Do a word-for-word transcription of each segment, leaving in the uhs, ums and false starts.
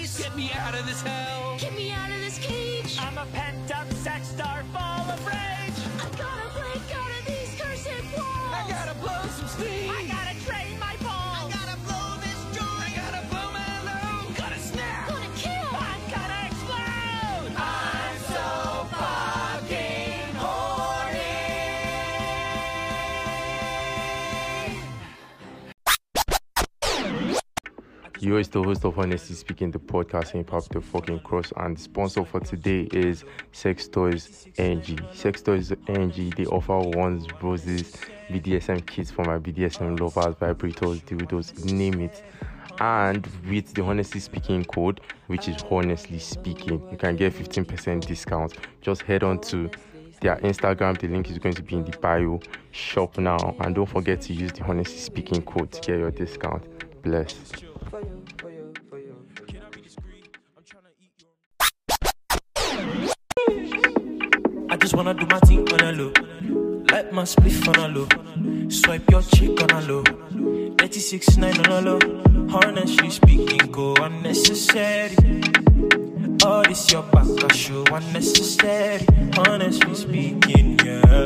place. Get me out of this hell. Get me out of this cage. I'm a pent-up sex star full of rage. I gotta break out of these cursed walls. I gotta blow some steam. I gotta drain my balls. I gotta blow this joint. I gotta blow my load. Gotta snap. Gonna kill. I'm gonna explode. I'm so fucking horny. You is the host of Honestly Speaking, the podcast in pop the fucking cross, and the sponsor for today is Sex Toys N G. Sex Toys N G, they offer wands, roses, B D S M kits for my B D S M lovers, vibrators, dildos, name it. And with the Honestly Speaking code, which is Honestly Speaking, you can get fifteen percent discount. Just head on to their Instagram, the link is going to be in the bio. Shop now, and don't forget to use the Honestly Speaking code to get your discount. Bless. I just wanna do my thing on a low, like my spliff on a low, swipe your chick on a low, eighty-six nine on a low, honestly speaking, go unnecessary. All this your back, I show unnecessary, honestly speaking, yeah.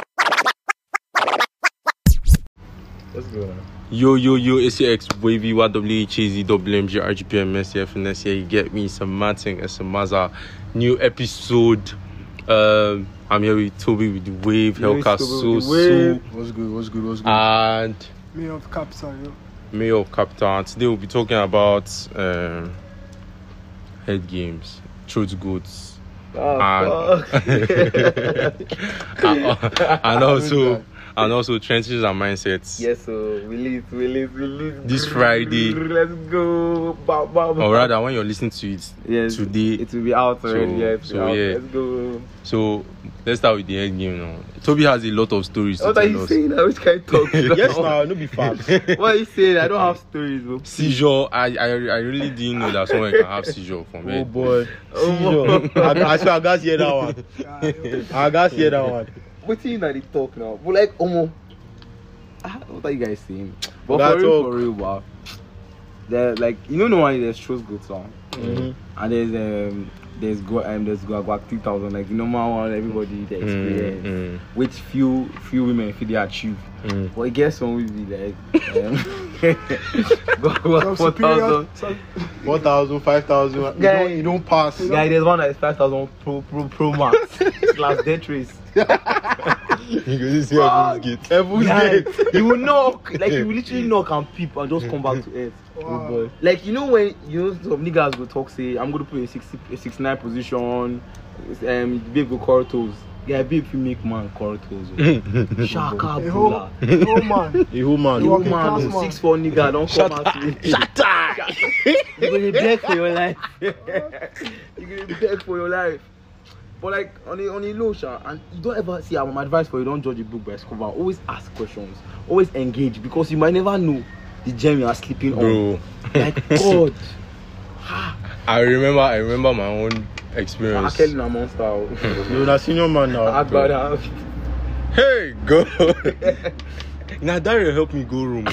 Let's go now. Yo, yo, yo, it's your ex wavy Y W H A Z W M G R G P M S F and S. You get me, some Martin and some Maza. New episode. Um, I'm here with Toby with the Wave, Hellcat So So. What's good? What's good? What's good? And Mayor of Capital, yo. Mayor of Capital. And today we'll be talking about um, head games, truth goods, Oh, and, and, and also. And also trenches and mindsets. yes, so release, release, release. This Friday. Let's go. Bow, bow, bow. Or rather, when you're listening to it yes, today. it will be out already. So- yeah, it will so be out. yeah. Let's go. So let's start with the end game now. Toby has a lot of stories to What are tell you us. saying? I wish I can talk. Yes, now, no be fast. What are you saying? I don't have stories, bro. Seizure. I, I I really didn't know that someone can have seizure from Oh it. boy. Oh, Seizure. I, I swear I got to hear that one. I got to hear that one. What you know they talk now? But like, Omo. Ah, what are you guys saying? But That's for real, all. for real, wow. There, like, you know, normally there's shows good song, Mm-hmm. and there's um, there's go um, there's go about three thousand, like the normal one, everybody the experience, mm. which few few women feel they achieve. Mm. But I guess some will be like, um, go what Some four superior- thousand. some- one thousand, five thousand. You, Guy- don't, you don't pass. Guy, there's one that is five thousand pro pro pro max plus death race. You can see how this gets. Heaven's Guy, Gate. you will knock, like you will literally knock and peep and just come back to earth. Wow. boy. Like, you know when you know some niggas go talk say I'm gonna play a sixty a sixty-nine position, um babe go curl toes. Yeah, babe if you make man curl toes. Shaka A bula. whole, a whole man. A whole man. You walking man, class oh, man. six four nigga don't come out to me. Shut up! You're gonna beg for your life. You're gonna beg for your life. But like on the on the low sha, and you don't ever see um, my advice for you, don't judge a book by its cover. Always ask questions. Always engage, because you might never know the gem you are sleeping on. Bro, Like God. I remember I remember my own I experience. tell you a monster. oh. You're a senior man now. Agbada. Hey, go! Now that will help me go room.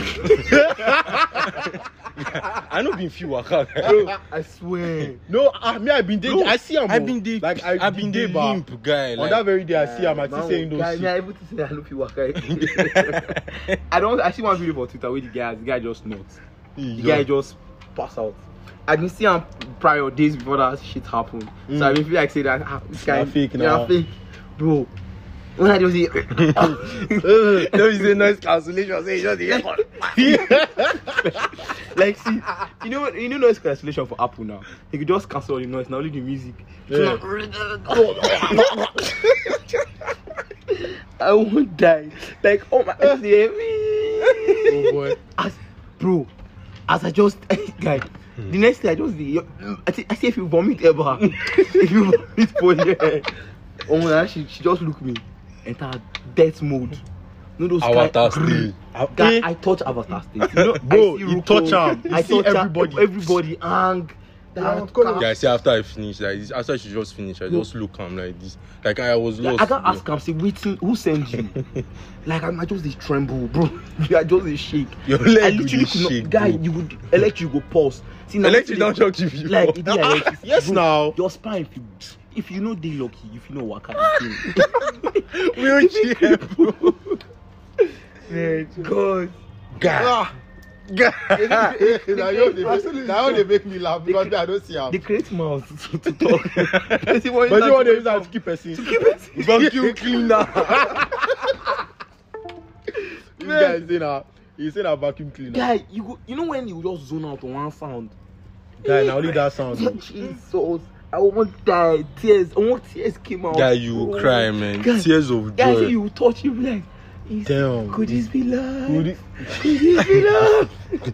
I know been few waka. Bro, I swear. No, I mean I been there. Bro, I see him. I've been the like I I've been the there, limp guy. On Like, that very day, I see him. I Man, see saying those guy, shit. me, I able to say I know people waka. I don't. I see one video for Twitter where the guy, the guy just notes. The guy just pass out. I been see him prior days before that shit happened. So I been feel like say that ah, this guy Nah, fake yeah, now. fake, bro. When I just see, no, you say noise cancellation. Say just the like, see, you know, you know, noise cancellation for Apple now. You could just cancel all the noise now, only the music. Yeah. I won't die. Like, oh my, Oh boy. as bro, as I just guy, the next thing I just see, I see, I see if you vomit ever, if you vomit for here, oh my gosh, she, she just look me, enter death mode. No, those Avatar kind- state. Guy, Eh? I touch Avatar state. You know, Bro, I see you Ruko, touch am. You I see touch am, everybody. everybody hang. that call car. him. Yeah, I see after I finish, like this, after she just finished, I just look am like this. Like I was Like, lost. I can't bro. ask him, say, waiting, who sent you? Like, I'm just this tremble, bro. You are just a shake. Your I leg will literally dey could not, shake, guy, bro. you would, electric go pulse. See, now, Electric literally- don't shock you before. Like, it be like electric. Yes, Bro, now. Your spine, if you, if you know they lucky, if you know what kind Wheelchair, bro. Man, God. God. God. Now you dey make- now they make me laugh because me, I don't see am. They create mouths to, to talk. But you But you want to use that to keep person. to keep it. Vacuum cleaner. This guy is saying a, he's saying a vacuum cleaner. Guy, you go, you know when you just zone out on one sound? Guy, now only that sound. Jesus. I almost died. Tears. Almost tears came out. Guy, you bro. cry, man. Guy, Tears of Guy, joy. say you touch you be like, is- Damn. could this be love? Could it- Could this be love?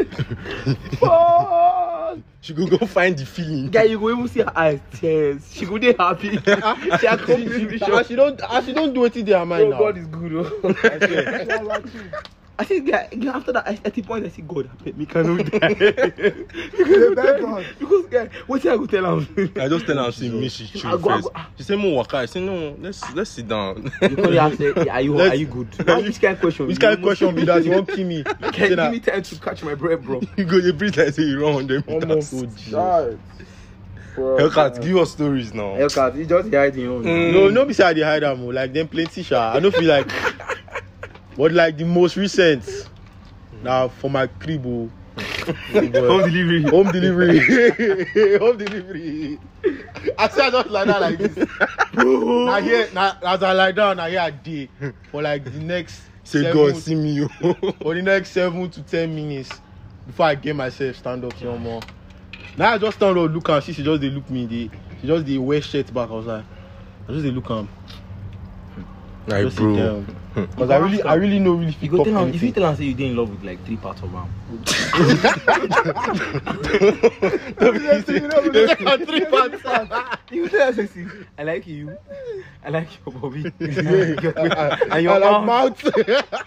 Fuck. She could go find the feeling. Guy, you go even see her eyes tears. She go dey happy. She accomplished Ah, she don't, ah, she don't do it in their mind Bro, now. God is good. Oh. I think guy, guy, after that, I, at the point I see God, help me cannot die. Thank God. Because guy, what I go tell him? I just tell her, she me, she I chill go- I first. go- She say, "Mo waka." I say, "No, let's let's sit down." You probably ask, eh, are you Let's- are you good? Now, which kind of question? Which kind of question be that? You won't kill me? Can Say give that- me time to catch my breath, bro. You go, you breathe like say you run hundred meters. Almost. Oh, Jesus. Right. Hellcat, give us stories now. Hellcat, he just hiding on. Mm. No, no, beside the hide am. Like them plenty sha. I don't feel like. But like the most recent. Now for my crib. Oh. Home delivery. Home delivery. Home delivery. I say I just like that like this. Now here, now as I lie down, now here a day for like the next. Say, seven- God, see me, yo. For the next seven to ten minutes before I get myself stand up some more. Now I just stand up, look and she, she just they look me. They, she just they wear shirt back. I was like, I just they look am. Like, Just sit bro. down. Because I really, I really know really You fit go up tell him, if you anything. tell him say you dey in love with like three parts of him. Three parts. You tell him, say, I like you, I like your bobby, and I your like mouth. mouth.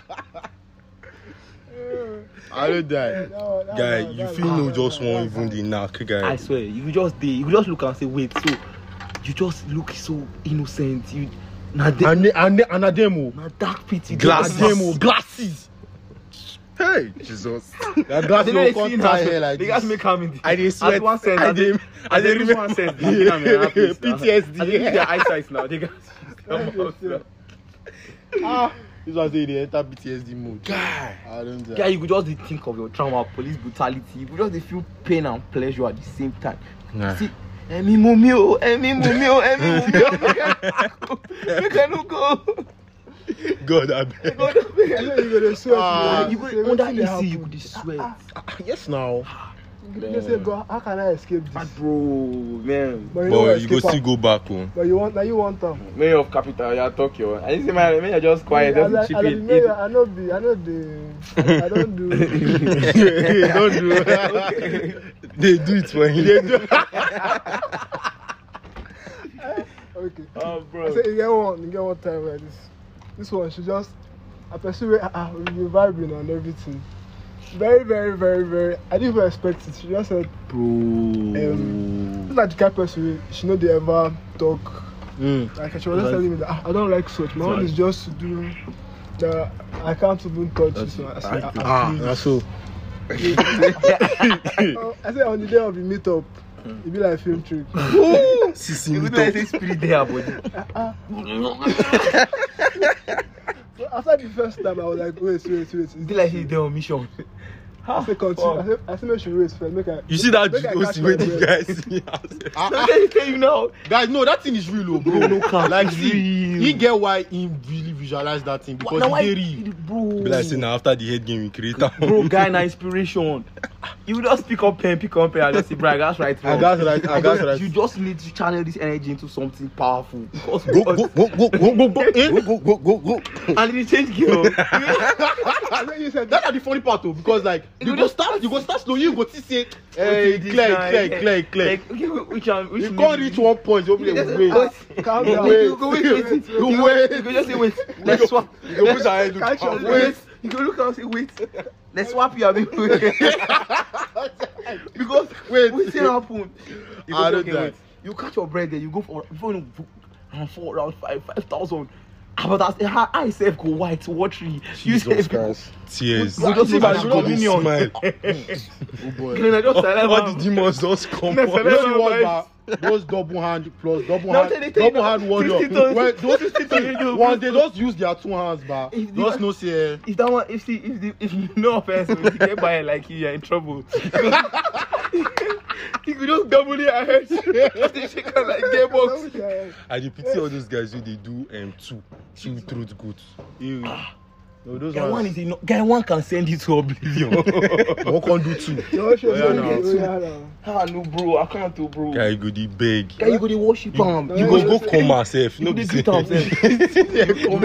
I don't die. Guy, you feel no just one even the knack, guy. I swear, you could just dey, you could just look and say, wait, so you just look so innocent. You na de- And and and a demo. na dark pit. You Glasses. dey- Demo glasses. Hey, Jesus. That I glasses don't know will if you come know, tie hair like they guys this. make am in the. I dey sweat. As one sense, I as they, dey- I as dey they lose remember- one sense, they make am in another place now. P T S D. As they lose their eyesight now, they guys. Ah, this was the they enter P T S D mode. Guy. I don't die. Guy, you could just dey think of your trauma, police brutality. You could just dey feel pain and pleasure at the same time. Nah. See, Emi mumi o, Emi mumi o, Emi mumi o. Make I no go. God, I beg. God, make I no go. you go sweat. Ah, you go under A C, you could dey sweat. Yes now. You can say, God, how can I escape this? But bro, man, But you, Boy, know you go escape still am. go back home. But you want, now you want them. mayor of capital, you are Tokyo. I didn't say my mayor just quiet, I, doesn't like, chip I, like, in. mayor, I know the, I know the, I don't do. Don't do Okay. They do it for him. They do. Okay. Oh, I bro. say you get one, you get one time like this. This one, she just, I pursue it, ah, we be vibing and everything. Very, very, very, very. I didn't even expect it. She just said, Bro. um, it's like the kind of person she know they ever talk. Mm. Like she was just telling me that ah, I don't like such. My own is just to do the I can't even touch you. So I said, ah, ah, Ah, please. that's so. Oh, I said on the day of the meetup, it be like film trick. Sissy, You me would like talk. say spirit there, body. So after the first time, I was like, wait, wait, wait. You feel like he's there on mission. I said continue. I said, I said make she wait first. Make I. You see that make I juice catch where my the breath. guys see us? Ah, Let ah, me tell you now. guys, no, that thing is real, oh, bro. No cap, Like, it's see, real. he get why he really visualize that thing because Now why- he very real. Bro. Be like say now after the head game we create am. Bro, guy, na inspiration. You just pick up pen, pick up pen, and just say, bro, that's right. I got right, I got right. You just need to channel this energy into something powerful. Because Go go go go go go go Eh? go go go go. and it change girl. And then you said that's the funny part, though, because like you go start, you go start slow, you go see say, Okay, hey, this clear, guy, clear, yeah. clear, clear. Like, okay, which one? Which You one can't you- reach one point, you'll be like, wait, Calm You down. go- you go wait, wait, You you wait. You go just say wait. Let's swap. You go push our head. Catch your wait. breath. You go look and say, wait, let's swap you. Because Wait. wait, see what happen. You I go, don't okay, die. wait. You catch your bread there. You go for before you know, round four, round five, five thousand. But that's how I say go white, watery. You Jesus say Christ. Tears. You just see my You know the communion. Smile. Oh boy. You know, just tell All them, the demons just come Next out. You know the Never one mind. that those double hand plus double No, hand tell me, tell me double that. hand warrior. fifty to- Well, those fifty to- one they just use their two hands, but If the- just no say. If that one, if the, if the, if no offense, if you get by it like you, you're in trouble. You could just double your head. They shake her like gearbox. Okay. I dey pity all those guys who they do um two two throat goats. Ew. No, those Guy one ones. is enough. Guy one can send you to oblivion. One can do two. Your show Oh, yeah, is no. going to be now. Ah no, bro, I can't do, bro. Guy go dey beg. Guy, you go to worship him. You go go come myself. You No go be to say. greet him.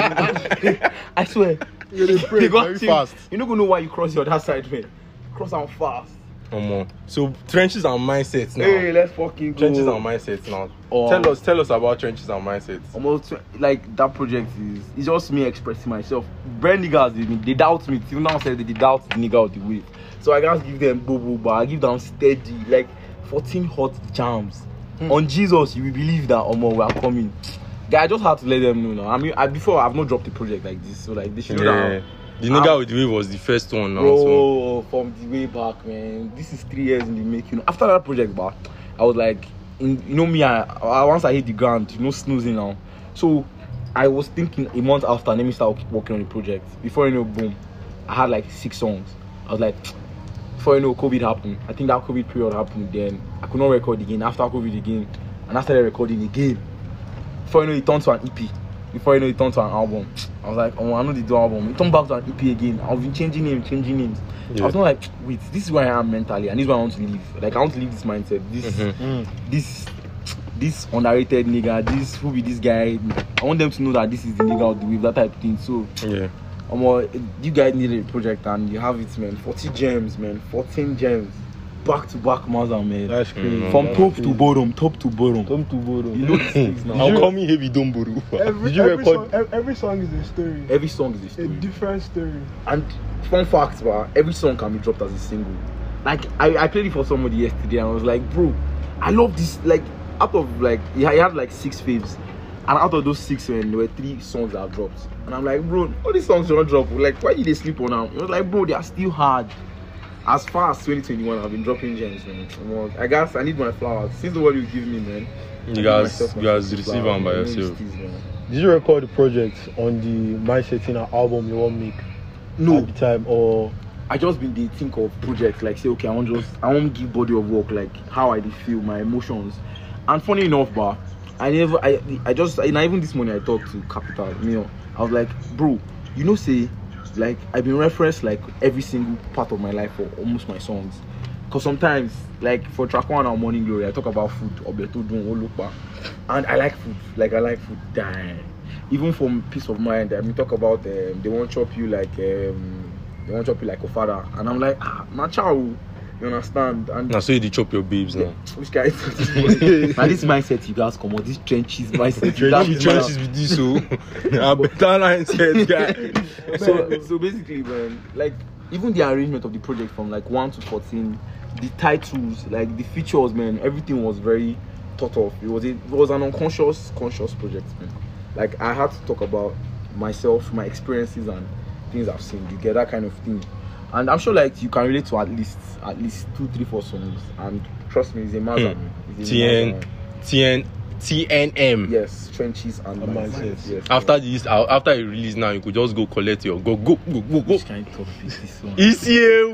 I swear. You dey pray You go very ask him, fast. You don't go know why you cross your other side, man. Cross out fast. Omo. So trenches and mindsets now. Hey, let's fucking go. Trenches and mindsets now. Oh. Tell us, tell us about trenches and mindsets. Almost like that project is it's just me expressing myself. Brand niggas they, they doubt me. Till now said they doubt the nigga of the week. So I just give them bobo, but I give them steady like fourteen hot jams. On Jesus, you will believe that Omo we are coming. Guy, I just had to let them know now. I mean, I, before I've not dropped a project like this, so like they should know Yeah. that. The nigga with the wave was the first one now. Bro, So. from the way back, man. This is three years in the making. After that project, but I was like, in, you know me, I, I once I hit the ground, you know, snoozing now. So I was thinking a month after, let me start working on the project. Before you know, boom, I had like six songs. I was like, before you know, COVID happened. I think that COVID period happened. Then I could not record again. After COVID again, and I started recording again. Before you know, it turned to an E P. Before you know, it turned to an album. I was like, oh, I know the do album. It turned back to an E P again. I've been changing names, changing names. Yeah. I was not like, wait, this is where I am mentally, and this is where I want to live. Like, I want to live this mindset. This, Mhm. this, this underrated nigga. This who be this guy. I want them to know that this is the nigga of the week, that type of thing. So, Yeah. um, uh, you guys needed a project, and you have it, man. forty gems, man. fourteen gems, back to back, Mazda, man. That's crazy. Mm. From That's top crazy. to bottom, top to bottom. Come to Bodo. You know these things now. I'm coming heavy Domburu. Every, Did you every, record- song, ev- every song is a story. Every song is a A story. different story. And fun fact, but every song can be dropped as a single. Like I, I played it for somebody yesterday, and I was like, bro, I love this. Like out of like, he had like six faves, and out of those six, man, there were three songs that dropped. And I'm like, bro, all these songs don't drop. Like, why did they sleep on them? It was like, bro, they are still hard. As far as twenty twenty-one, I've been dropping gems, man. Well, I guess I need my flowers. Since the word you give me, man. I You give guys, myself my you guys flowers. receive them by I know yourself. these things, man. Did you record the project on the Mindset in an album you want to make No. at the time, or I just been dey think of projects like say okay I want just I want give body of work like how I dey feel my emotions, and funny enough, but I never I I just and even this morning I talked to Capital, you know, I was like, bro, you know, say like I've been referenced like every single part of my life for almost my songs, cause sometimes like for track one or Morning Glory I talk about food or beto doing olokpa, and I like food, like I like food, damn. Even from peace of mind, I mean talk about um, they won't chop you like um, they won't chop you like a father, and I'm like ah na chow, you understand? And Now, so you dey chop your babes now. which guy is this? Now this mindset you guys come on, this trenches mindset. you Not guys be come trenches on. with this, so a better mindset guy. so so basically, man, like even the arrangement of the project from like one to fourteen, the titles, like the features, man, everything was very thought of. It was a, it was an unconscious conscious project, man. Like I had to talk about myself, my experiences, and things I've seen. You get that kind of thing, and I'm sure like you can relate to at least at least two, three, four songs. And trust me, it's a Mazda. Hmm. It's a T N, Mazda. T N, T N M. Yes, trenches and And mindset. mindsets. Yes. After this, uh, after you release now, you could just go collect your go go go go go. which kind of topic is this one? It's you.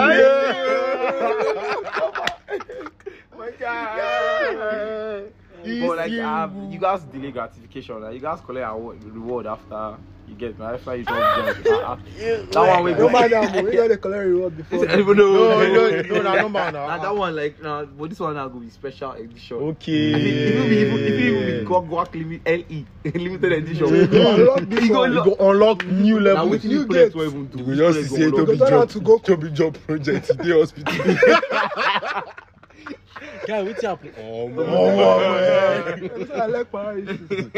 My God. But like um, you guys delay gratification, like you guys collect award, reward after you get after you drop gems. Uh, uh, that one we No go. matter how we got the color reward before. Even though no, no, no, no, no, man. and that one like nah, but this one now go be special edition. Okay. If it if it be if it even be go go limit L E limited edition. You go unlock this You go one. You unlock- go unlock new Now levels. wetin new the project gates. will even do? You go just Which say project go Toby Go down job, to go- Toby job project today hospital. Guy, what's happening? Oh, man. That's why I like Paris.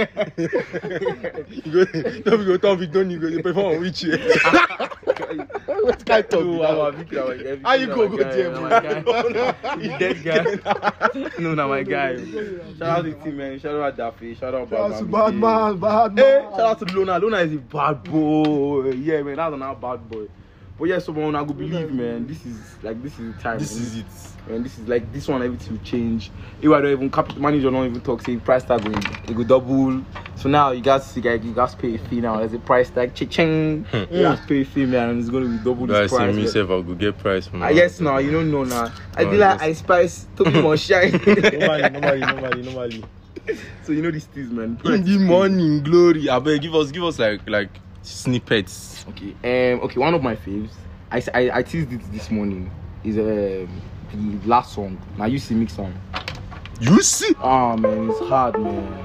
You go, don't go talk with Don't you go, you perform on which year? What kind of talk? How you go go there, man? He dead guy. No, not my guy. Shout out to T man. Shout out Daffy. Shout out Shout out to Bad Batman, Batman. Hey, shout out to Luna. Luna is a bad boy. Yeah, man, that's another bad boy. But yeah, so man, I go believe, man. This is like this is the time. This man. is it. And this is like this one, everything will change. If I don't even capital manager don't even talk, say price tag going, it go double. So now you guys see, like you guys pay a fee now. There's a price tag, ching. You guys pay a fee, man, and it's gonna be double this Guys, price. see me self, I'll go get price from Ah, yes, now you don't know now. I No, feel like yes. I spice to be more shine. Normally, normally, normally, normally. So you know these things, man. in the morning, glory. I beg, give us, give us like, like snippets. Okay, um, okay. One of my faves, I I, I teased it this morning. Is um the last song. Now you see mix song. You see? Oh man, it's hard, man.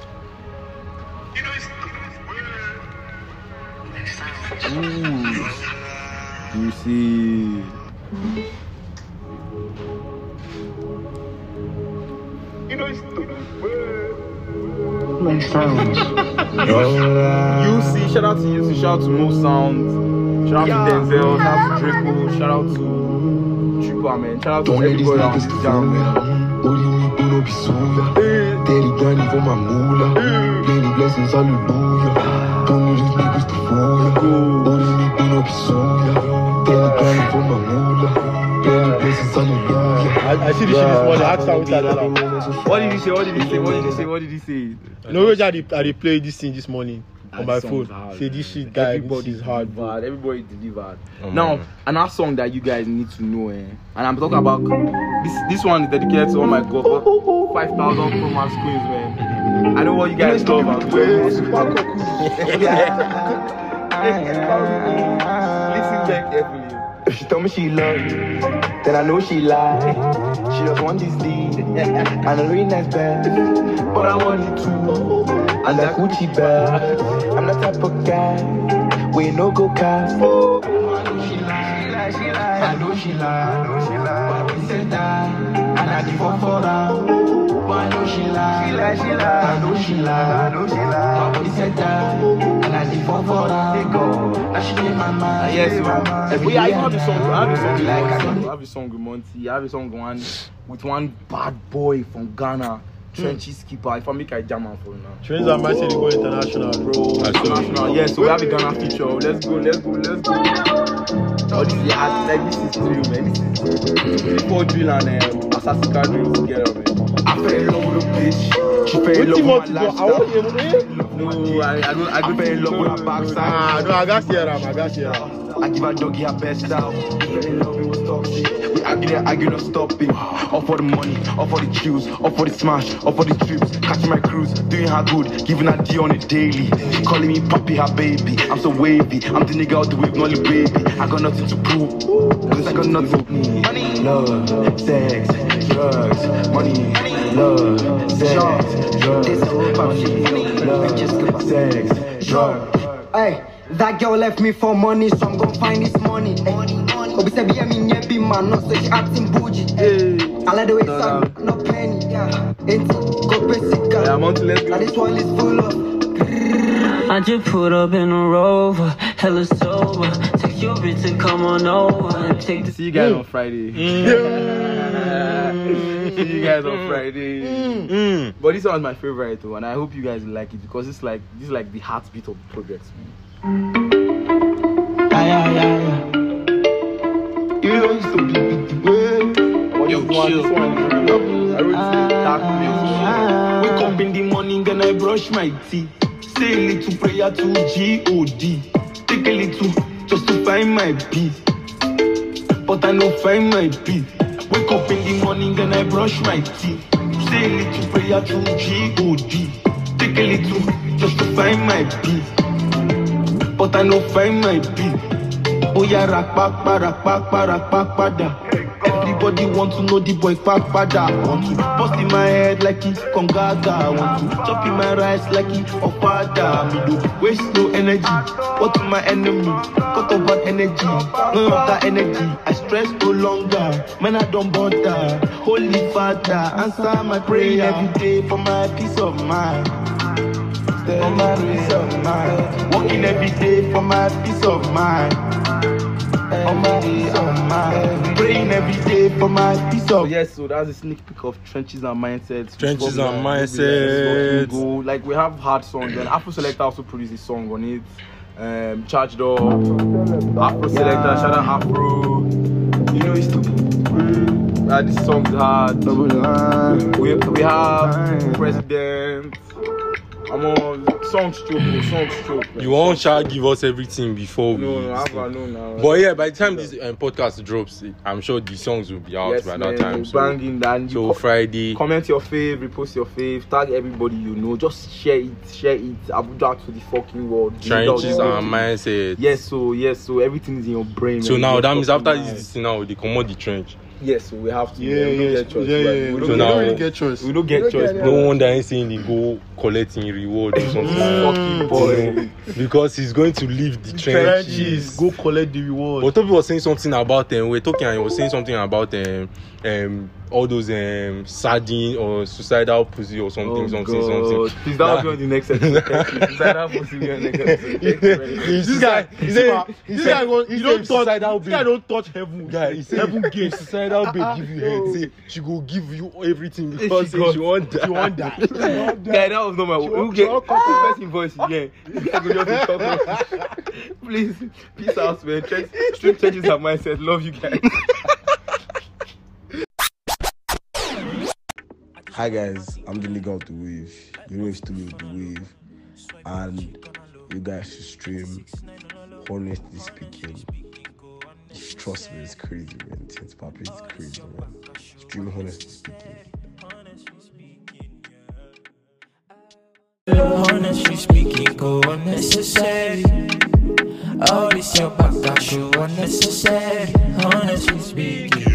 Ooh. You see. You see, shout out to you, shout out to Mo Sound, shout out to Denzel, shout out to Draco, shout out to Chupa, man, shout out to everybody on this jam, man. Daily grinding for my moolah. Daily blessings, hallelujah. Don't need these niggas to fool ya. Only me put up suya. Daily grinding for my moolah. Daily blessings, hallelujah. I, I see this shit this morning. I asked her what I tell her. What did he say? What did he say? What did he say? What did he say? No, I dey I dey play this thing this morning on my That phone. song's hard, Say man. this shit, guy, Everybody this is hard, bro. delivered. Everybody delivered. Oh, now, man. another song that you guys need to know, eh? And I'm talking about this. This one is dedicated to, oh my god, five thousand Pro Max queens, man. I know what you guys love about it. Listen back carefully. If she told me she loved me, then I know she lied. She just want this deed and a really nice bed, but I want it too. And that Gucci bag, I'm the type of guy we no go cast. I know she lied, she lied, I know she lied, I know she lied. But we said that, and I give up for that. But I know she lied, she lied, she lied, I know she lied, I know she lied. But we said that, and I give up for that. They go, now she in my mind. Yes, she in my man. mind. But yeah, I have a song. I have a song with Like I Monty. I have a song with Monty. I have a song one with one bad boy from Ghana, Trenchy Skipper. If I make a German for you now. Trends are might say they go international, bro. International, yeah. So we have a Ghana feature. Let's go, let's go, let's go. Oh, this is yeah, like this is drill, man. This is four drill and um, Assassin Car drill together, man. I fell in love with a bitch. She fell in What love you with want my to do? I want lifestyle. to hear. No, I, I don't. I I don't fell in love with her backside. Ah, no, I got here, I got here. I give her doggy her best out. Fell in love, it was toxic. We argue there, argue, not stopping. All for the money, all for the chills, all for the smash, all for the trips. Catching my cruise, doing her good, giving her D on it daily. Calling me papi, her baby. I'm so wavy. I'm the nigga out the whip, not the baby. I got nothing to prove. Cause I got nothing to prove. Money, love, sex, drugs, money, love, sex, drugs, love, sex, drugs. Hey, that girl left me for money, so I'm gonna find this money. Money, money. Obi said, "Be a me be man, no so she acting bougie." Hey, I like the way it sound, no penny. Yeah, ain't go basic. Yeah, I'm on to let's go. Now this one is full of. I just put up in a Rover, hella sober. Take your bitch to come on over and take the. See you guys on Friday. See you guys on Friday. Mm. But this one is my favorite too, and I hope you guys will like it because it's like this is like the heartbeat of the project, man. Yeah, yeah, yeah, yeah. You know it's so big, big, big. Yo, this one, this one is really lovely. I wrote this dark place. Wake up in the morning, then I brush my teeth. Say a little prayer to G O D. Take a little just to find my peace. But I no find my peace. Wake up in the morning, then I brush my teeth. Say a little prayer to G O D. Take a little just to find my peace. But I no find my peace. Oh yeah, rock back, rock back, rock back, da. Everybody Everybody want to know the boy fat father. Want to bust in my head like he Congaga. Want to chop in my rice like he Okada. Me do waste no energy. What to my enemy? Cut off bad energy. None of that energy. I stress no longer. Man, I don't bother. Holy Father, answer my prayer every day for my peace of mind. For my peace of mind. Working every day for my peace of mind. For my peace of mind. Praying every day for my peace of So yes, so that's a sneak peek of Trenches and Mindsets. Trenches and Let's Mindsets. go. Like we have hard songs, and Afro Selector also produced a song on it. Um, Charged Up, Afro Selector, shout out Afro. You know it's too. Uh, this song's hard. We we have President. I'm on song stroke, song stroke. You won't shall give us everything before we. No, no, I've no now. But yeah, by the time this um, podcast drops, I'm sure the songs will be out Yes, by man, that time. So, banging that. so Friday. Comment your fave, repost your fave, tag everybody you know. Just share it, share it. Abuja to the fucking world. Trenches and Mindsets. Yes, so yes, so everything is in your brain. So man. now Your that means after fucking this, now they come out the trench. Yes, so we have to. Yeah, we don't yeah, get choice. yeah, right? yeah. We We don't, So don't, now- really get choice. we don't get We don't choice, get bro. No wonder he's saying he go collecting reward or something. Fucking boy. Because he's going to leave the trenches. Trenches. Go collect the reward. But Toby was saying something about them. Um, we're talking and he was saying something about um, um all those um sardine or suicidal pussy or something, Oh, something, God. something. Please, that will be on the next episode. Suicidal pussy be on the next episode. This guy, he said, this guy, won't- he you don't said touch. suicidal This guy babe. don't touch heaven. Guy, he said heaven if suicidal babe give you head, say she go give you everything because She say got- she want die. You want that? Guy, that was not my. Who get who person voice? Yeah, this guy go just be talking. Please, peace out, man. Trench, Street Trenches and Mindset. Love you guys. Hi guys, I'm the nigga of the wave. You know it's to me with the wave, and you guys should stream. Honestly speaking, trust me, it's crazy, man. Tense Papi is crazy, man. Stream honestly speaking. Honestly speaking, go unnecessary. All this your back, I show unnecessary. Honestly speaking.